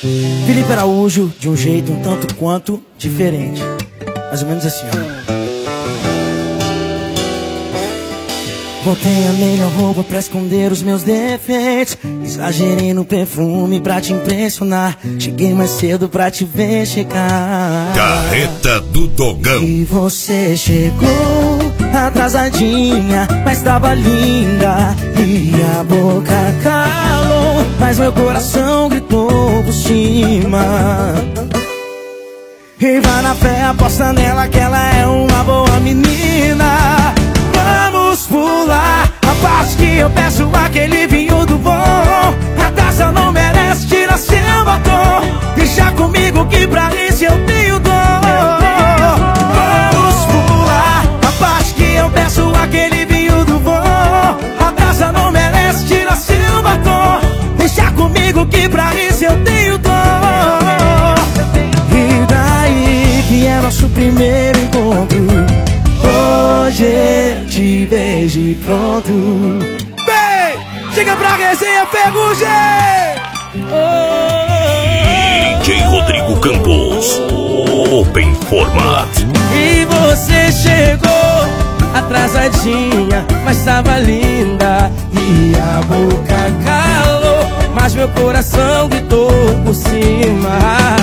Felipe Araújo, de um jeito um tanto quanto diferente. Mais ou menos assim, ó. Botei a melhor roupa pra esconder os meus defeitos. Exagerei no perfume pra te impressionar. Cheguei mais cedo pra te ver chegar. Carreta do Dogão. E você chegou atrasadinha, mas tava linda. E a boca calou, mas meu coração gritou por cima. E vai na fé, aposta nela que ela é uma boa menina. Vamos pular a parte que eu peço aquele vinho do bom. A taça não merece, tira seu batom. Deixa comigo que pra isso eu tenho dor. Vamos pular a parte que eu peço aquele vinho do bom. A taça não merece, tira seu batom. Deixa comigo que pra isso eu tenho dor. E daí que é nosso primeiro encontro. Hoje te beijo e pronto. Bem, chega pra resenha, Ferrugem! DJ Rodrigo Campos, Open Format. E você chegou atrasadinha, mas tava linda. E a boca calou, mas meu coração gritou por cima.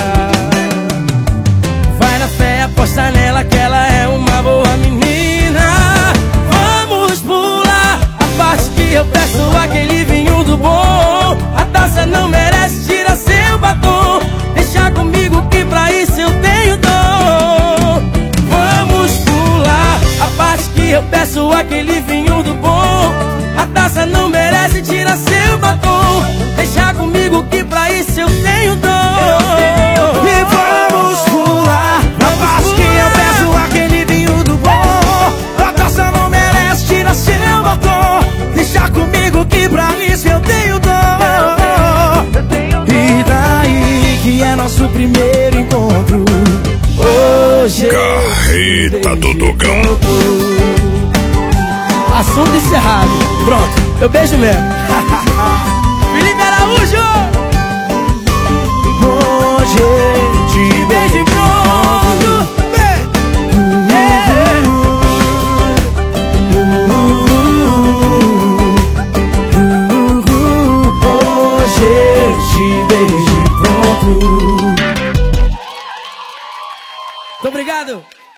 Vai na fé, aposta nela que ela é uma boa menina. Vamos pular a parte que eu peço aquele vinho do bom. A taça não merece, tira seu batom. Deixa comigo que pra isso eu tenho dom. Vamos pular a parte que eu peço aquele vinho do bom. A taça não merece, tira seu batom. Deixa comigo que pra isso eu tenho dom. E vamos pular a parte que eu peço aquele vinho do bom. A taça não merece, tira seu batom. Deixa comigo que pra isso eu tenho dor. E daí que é nosso primeiro encontro. Hoje Carreta do Dogão. Assunto encerrado. Pronto, eu beijo mesmo. Felipe Araújo. Hoje te beijo e pronto. Hoje te beijo e pronto. Muito obrigado.